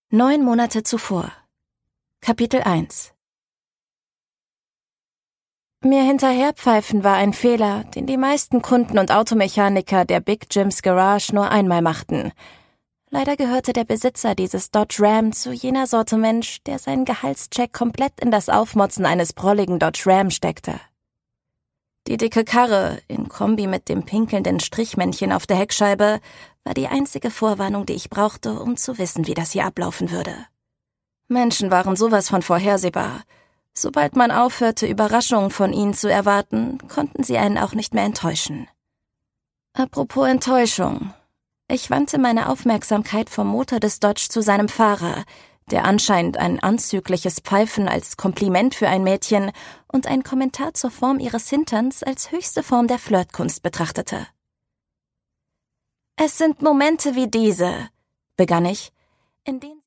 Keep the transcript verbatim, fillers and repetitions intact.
Neun Monate zuvor. Kapitel eins. Mir hinterherpfeifen war ein Fehler, den die meisten Kunden und Automechaniker der Big Jim's Garage nur einmal machten. Leider gehörte der Besitzer dieses Dodge Ram zu jener Sorte Mensch, der seinen Gehaltscheck komplett in das Aufmotzen eines prolligen Dodge Ram steckte. Die dicke Karre, in Kombi mit dem pinkelnden Strichmännchen auf der Heckscheibe, war die einzige Vorwarnung, die ich brauchte, um zu wissen, wie das hier ablaufen würde. Menschen waren sowas von vorhersehbar. Sobald man aufhörte, Überraschungen von ihnen zu erwarten, konnten sie einen auch nicht mehr enttäuschen. Apropos Enttäuschung. Ich wandte meine Aufmerksamkeit vom Motor des Dodge zu seinem Fahrer, der anscheinend ein anzügliches Pfeifen als Kompliment für ein Mädchen und ein Kommentar zur Form ihres Hinterns als höchste Form der Flirtkunst betrachtete. »Es sind Momente wie diese«, begann ich, in denen